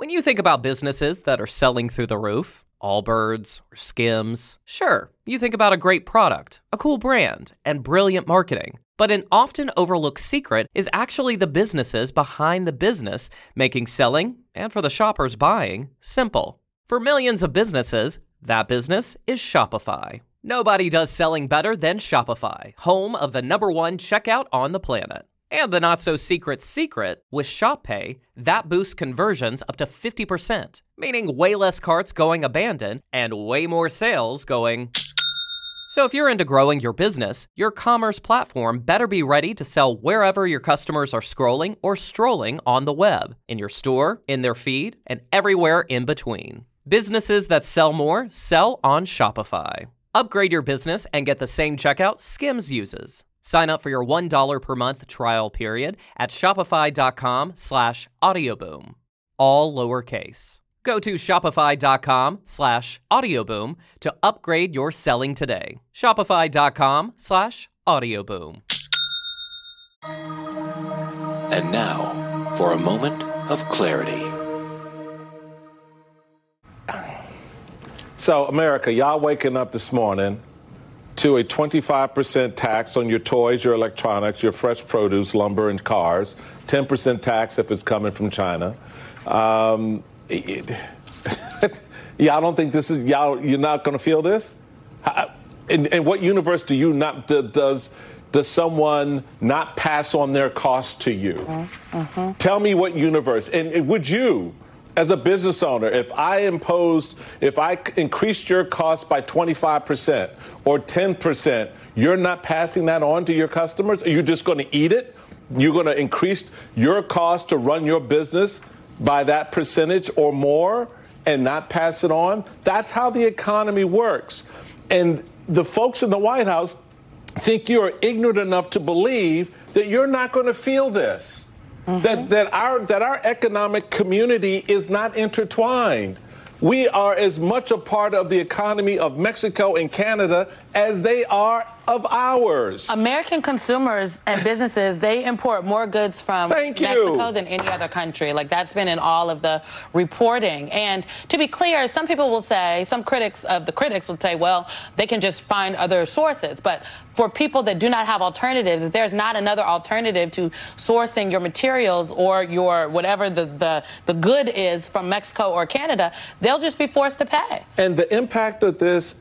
When you think about businesses that are selling through the roof, Allbirds or Skims, sure, you think about a great product, a cool brand, and brilliant marketing. But an often overlooked secret is actually the businesses behind the business, making selling, and for the shoppers buying, simple. For millions of businesses, that business is Shopify. Nobody does selling better than Shopify, home of the #1 checkout on the planet. And the not-so-secret secret, with ShopPay, that boosts conversions up to 50%, meaning way less carts going abandoned and way more sales going... So if you're into growing your business, your commerce platform better be ready to sell wherever your customers are scrolling or strolling on the web, in your store, in their feed, and everywhere in between. Businesses that sell more sell on Shopify. Upgrade your business and get the same checkout Skims uses. Sign up for your $1 per month trial period at shopify.com/audioboom. All lowercase. Go to shopify.com/audioboom to upgrade your selling today. Shopify.com/audioboom. And now, for a moment of clarity. So, America, y'all waking up this morning to a 25% tax on your toys, your electronics, your fresh produce, lumber, and cars. 10% tax if it's coming from China. Y'all don't think this is you're not going to feel this? In what universe do you not does someone not pass on their costs to you? Mm-hmm. Tell me what universe. And would you, as a business owner, if I increased your costs by 25% or 10%, you're not passing that on to your customers? Are you just going to eat it? You're going to increase your cost to run your business by that percentage or more and not pass it on? That's how the economy works. And the folks in the White House think you're ignorant enough to believe that you're not going to feel this. Mm-hmm. That our economic community is not intertwined. We are as much a part of the economy of Mexico and Canada as they are of ours. American consumers and businesses, they import more goods from Mexico than any other country. Like, that's been in all of the reporting. And to be clear, some people will say, some critics will say, well, they can just find other sources. But for people that do not have alternatives, if there's not another alternative to sourcing your materials or your whatever the good is from Mexico or Canada, they'll just be forced to pay. And the impact of this,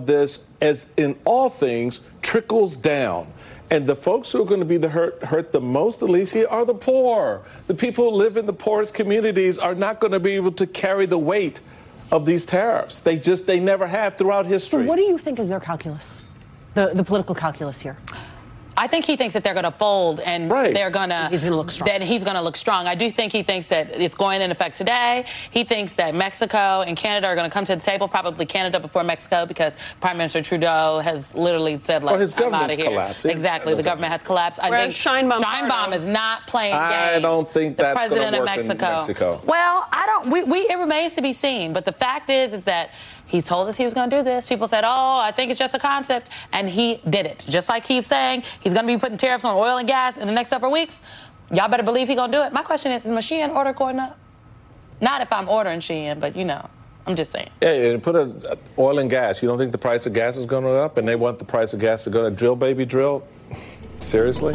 as in all things, trickles down. And the folks who are going to be hurt the most, Alicia, are the poor. The people who live in the poorest communities are not going to be able to carry the weight of these tariffs. They never have throughout history. So what do you think is their calculus, the political calculus here? I think he thinks that they're going to fold and they're going to... He's going to look strong. That he's going to look strong. I do think he thinks that it's going in effect today. He thinks that Mexico and Canada are going to come to the table, probably Canada before Mexico, because Prime Minister Trudeau has literally said, like, his I'm out of here. Collapsed. Exactly. The government has collapsed. I think Sheinbaum is not playing games. I don't think that's going to work in Mexico. Well, it remains to be seen. But the fact is that he told us he was going to do this. People said, I think it's just a concept. And he did it. Just like he's saying he's going to be putting tariffs on oil and gas in the next several weeks. Y'all better believe he's going to do it. My question is my Shein order going up? Not if I'm ordering Shein, but, I'm just saying. Yeah, and put oil and gas. You don't think the price of gas is going to go up? And they want the price of gas to go to drill, baby, drill? Seriously?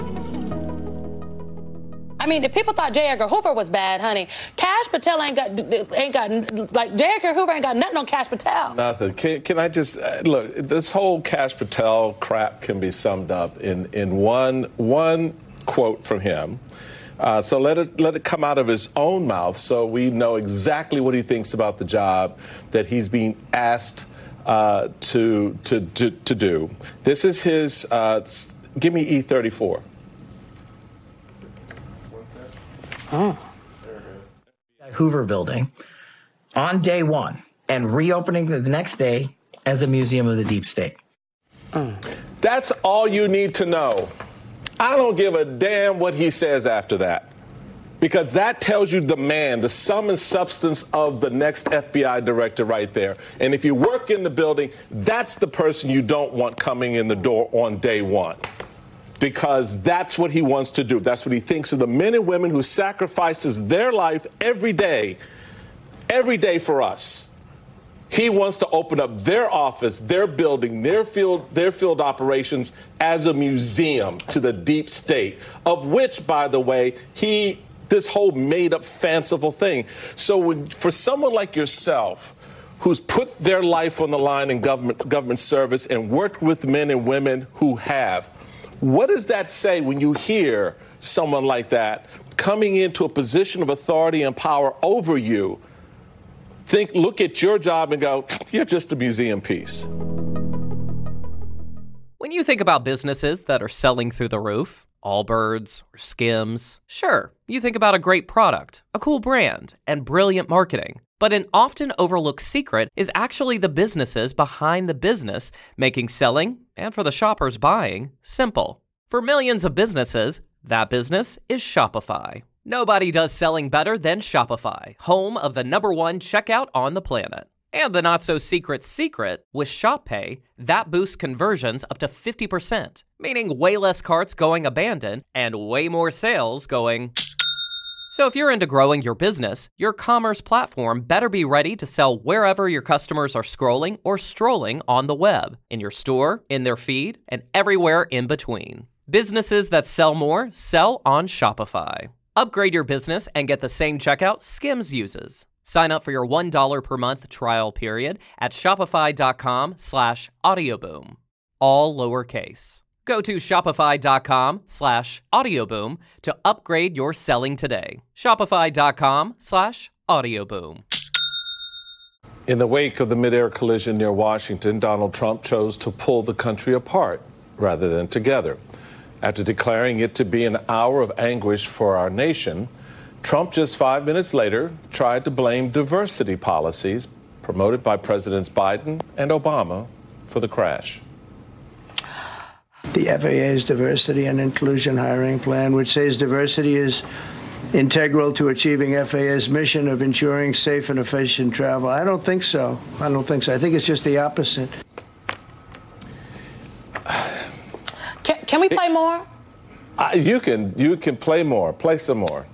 I mean, if people thought J. Edgar Hoover was bad, honey, Kash Patel ain't got J. Edgar Hoover ain't got nothing on Kash Patel. Nothing. Can I just look? This whole Kash Patel crap can be summed up in one quote from him. So let it come out of his own mouth, so we know exactly what he thinks about the job that he's being asked to do. This is his. Give me E34. Hoover Building on day one and reopening the next day as a museum of the deep state. That's all you need to know. I don't give a damn what he says after that, because that tells you the sum and substance of the next FBI director right there. And if you work in the building, that's the person you don't want coming in the door on day one. Because that's what he wants to do. That's what he thinks of the men and women who sacrifices their life every day every day for us. He wants to open up their office, their building, their field operations as a museum to the deep state, of which, by the way, this whole made-up fanciful thing. So for someone like yourself, who's put their life on the line in government service and worked with men and women who have, what does that say when you hear someone like that coming into a position of authority and power over you? Look at your job and go, you're just a museum piece. When you think about businesses that are selling through the roof, Allbirds or Skims, sure, you think about a great product, a cool brand, and brilliant marketing. But an often overlooked secret is actually the businesses behind the business, making selling, and for the shoppers buying, simple. For millions of businesses, that business is Shopify. Nobody does selling better than Shopify, home of the #1 checkout on the planet. And the not-so-secret secret, with ShopPay, that boosts conversions up to 50%, meaning way less carts going abandoned and way more sales going... So if you're into growing your business, your commerce platform better be ready to sell wherever your customers are scrolling or strolling on the web, in your store, in their feed, and everywhere in between. Businesses that sell more sell on Shopify. Upgrade your business and get the same checkout Skims uses. Sign up for your $1 per month trial period at shopify.com/audioboom. All lowercase. Go to shopify.com/audioboom to upgrade your selling today. Shopify.com/audioboom. In the wake of the mid-air collision near Washington, Donald Trump chose to pull the country apart rather than together. After declaring it to be an hour of anguish for our nation, Trump just 5 minutes later tried to blame diversity policies promoted by Presidents Biden and Obama for the crash. The FAA's diversity and inclusion hiring plan, which says diversity is integral to achieving FAA's mission of ensuring safe and efficient travel. I don't think so. I think it's just the opposite. Can we play more? You can play more. Play some more.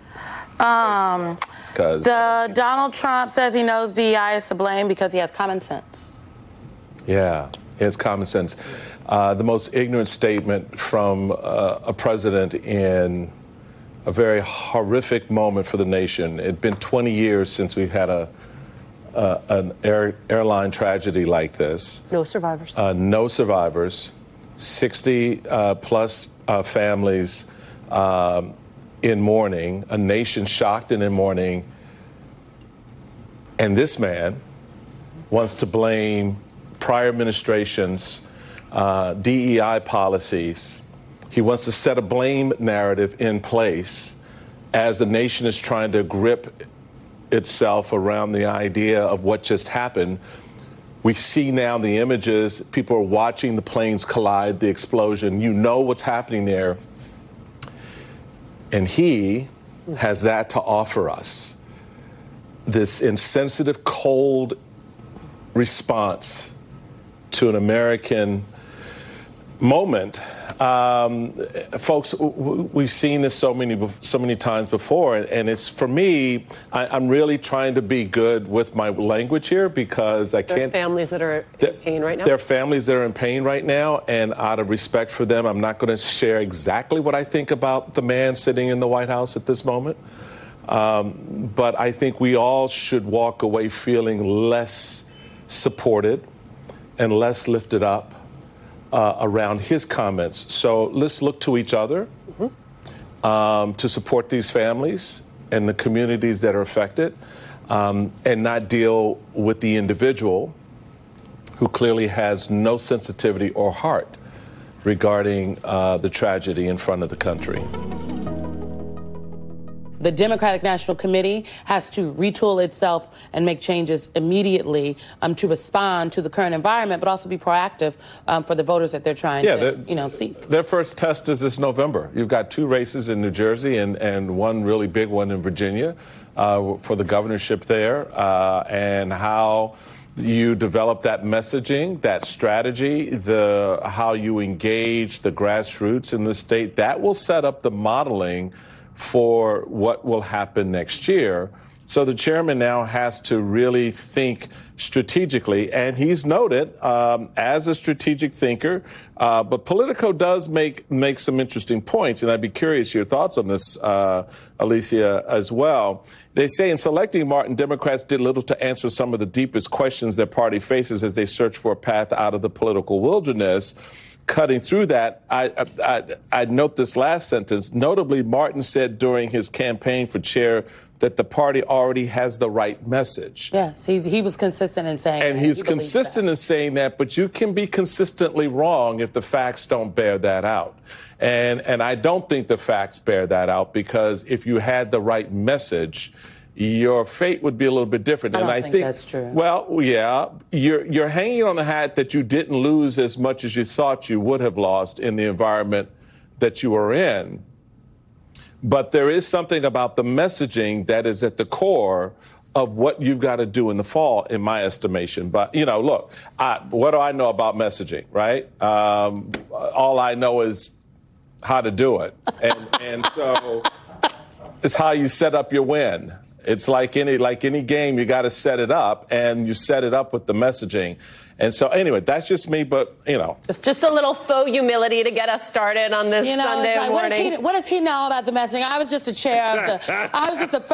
Donald Trump says he knows DEI is to blame because he has common sense. Yeah, he has common sense. The most ignorant statement from a president in a very horrific moment for the nation. It'd been 20 years since we've had an airline tragedy like this. No survivors. No survivors. 60 plus families in mourning, a nation shocked and in mourning. And this man wants to blame prior administrations' DEI policies. He wants to set a blame narrative in place as the nation is trying to grip itself around the idea of what just happened. We see now the images. People are watching the planes collide, the explosion. You know what's happening there. And he has that to offer us. This insensitive, cold response to an American moment. Folks, we've seen this so many times before, and it's, for me, I'm really trying to be good with my language here because I can't. There are families that are in pain right now. There are families that are in pain right now, and out of respect for them, I'm not going to share exactly what I think about the man sitting in the White House at this moment. But I think we all should walk away feeling less supported and less lifted up around his comments. So let's look to each other to support these families and the communities that are affected, and not deal with the individual who clearly has no sensitivity or heart regarding the tragedy in front of the country. The Democratic National Committee has to retool itself and make changes immediately to respond to the current environment, but also be proactive for the voters that they're trying to seek. Their first test is this November. You've got 2 races in New Jersey and one really big one in Virginia for the governorship there, and how you develop that messaging, that strategy, how you engage the grassroots in the state, that will set up the modeling for what will happen next year. So the chairman now has to really think strategically, and he's noted as a strategic thinker. But Politico does make some interesting points, and I'd be curious your thoughts on this, Alicia, as well. They say in selecting Martin, Democrats did little to answer some of the deepest questions their party faces as they search for a path out of the political wilderness. Cutting through that, I note this last sentence. Notably, Martin said during his campaign for chair that the party already has the right message. Yes, he was consistent in saying that. And he's consistent in saying that, but you can be consistently wrong if the facts don't bear that out. And I don't think the facts bear that out, because if you had the right message, your fate would be a little bit different. I don't think that's true. Well, yeah, you're hanging on the hat that you didn't lose as much as you thought you would have lost in the environment that you were in. But there is something about the messaging that is at the core of what you've got to do in the fall, in my estimation. But, you know, look, what do I know about messaging, right? All I know is how to do it. And so it's how you set up your win. It's like any game, you got to set it up, and you set it up with the messaging. And so, anyway, that's just me, but, you know. It's just a little faux humility to get us started on this Sunday morning. What does he know about the messaging? I was just the chair of I was just the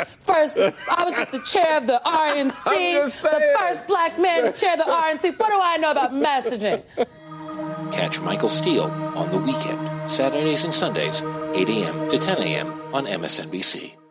chair of the RNC, the first black man to chair the RNC. What do I know about messaging? Catch Michael Steele on The Weekend, Saturdays and Sundays, 8 a.m. to 10 a.m. on MSNBC.